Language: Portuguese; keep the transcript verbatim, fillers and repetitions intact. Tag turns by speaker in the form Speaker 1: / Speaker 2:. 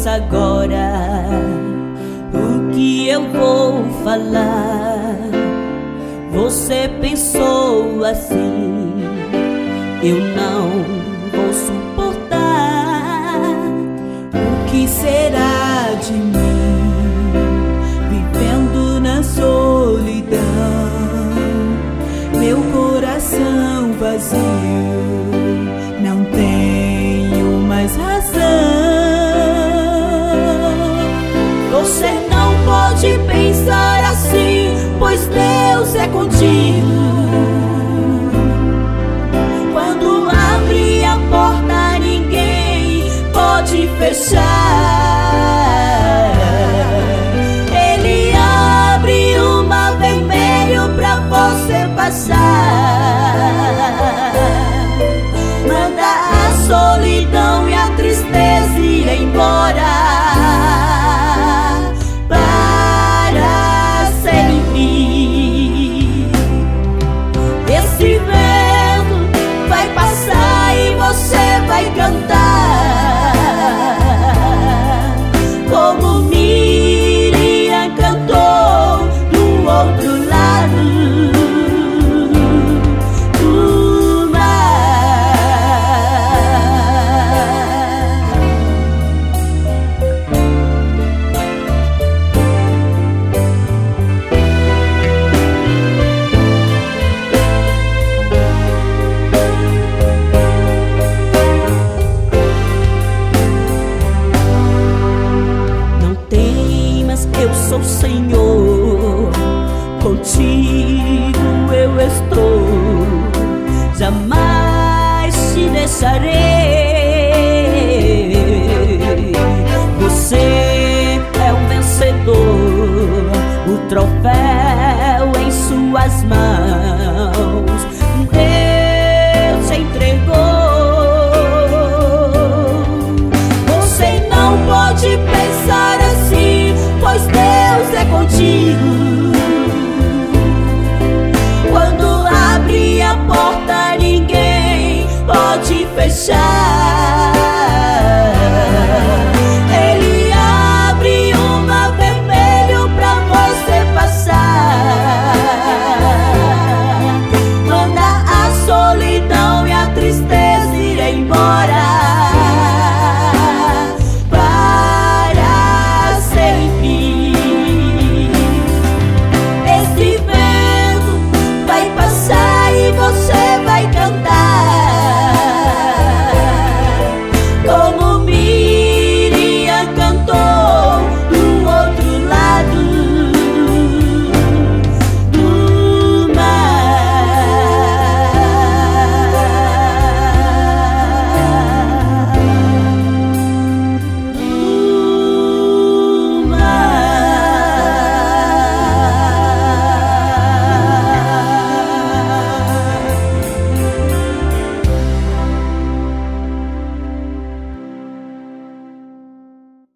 Speaker 1: ouça agora o que eu vou falar. Você pensou assim: eu não vou suportar. O que será de mim vivendo na solidão? Meu coração vazio, não tenho mais razão. Você não pode pensar assim, pois Deus é contigo. Quando abre a porta, ninguém pode fechar. Ele abre o mar vermelho pra você passar. Manda a solidão e a tristeza ir embora para sempre. Esse vento vai passar e você vai cantar como Miriam cantou do outro lado do mar. Não temas, eu sou o Senhor, contigo eu estou, jamais te deixarei. Você é um vencedor, o troféu em suas mãos Deus te entregou. Você não pode pensar assim, pois Deus é contigo. Quando abre a porta, ninguém pode fechar. Ele abre o mar vermelho pra você passar. Manda a solidão e a tristeza ir embora.